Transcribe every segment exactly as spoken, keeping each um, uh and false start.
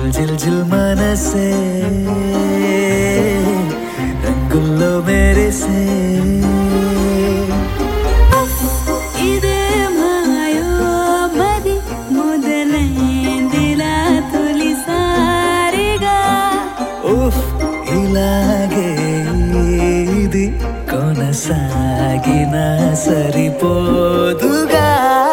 జిల్ జిల్ జిల్ మనసే రంగుల్లో మెరిసే ఇదే మాయో మది మొదలైందిలా తొలిసారిగా ఉఫ్ ఇలాగే ఇది కొనసాగిన సరిపోదుగా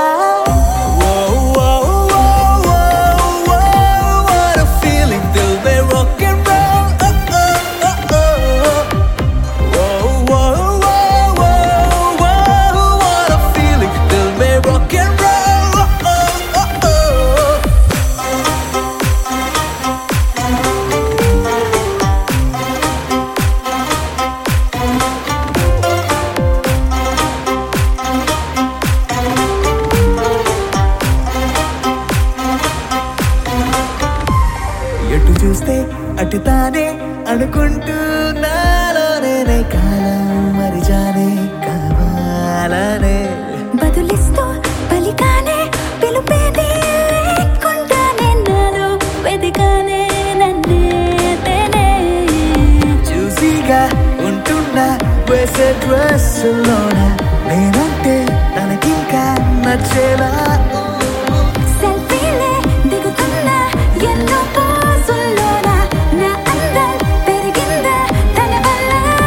ఎటు చూస్తే అటు తానే అనుకుంటూ నాలోనే కాలం మరిజానే కావాలనే బదులిస్తూ పలికానే పిలుపేది లేకుండానే నాలో వెదికానే నన్నే తేనే చూసిగా ఉంటున్నా వేసే డ్రెస్సులోన నేనంటే తనకింకా నచ్చేలా సెల్ఫీలే దిగుతున్నా ఎన్నో పోజుల్లోన నా అందం పెరిగిందా తన వల్ల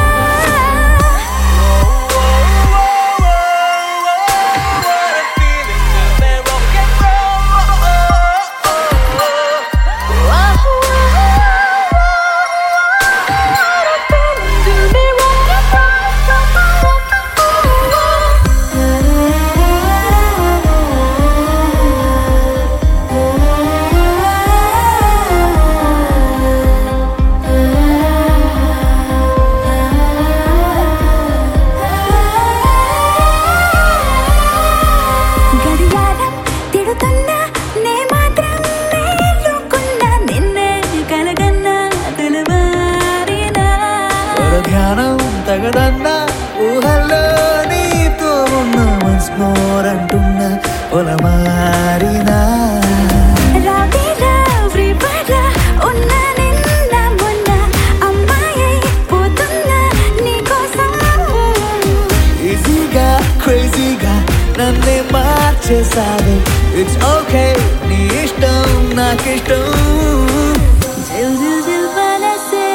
గడియారం తిడుతున్నా నే మాత్రం మేలుకున్నా నిన్నే కలగన్నా తెలవారినా ధ్యానం తగదన్నా ఊహల్లో నీతో ఉన్న వన్స్ మోర్ అంటున్నా పొలమారినా రావేలా ఫ్రీబర్డ్లా ఉన్న నిన్న మొన్న అమ్మాయి పోతున్నా నీకోసం ఈజీగా క్రేజీగా నన్నే మార్చేసావే ఇట్స్ ఓకే నీ ఇష్టం నాకిష్టం జిల్ జిల్ జిల్ మనసే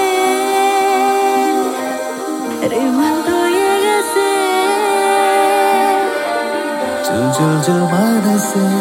రిమంతో ఎగసే జిల్ జిల్ జిల్ మనసే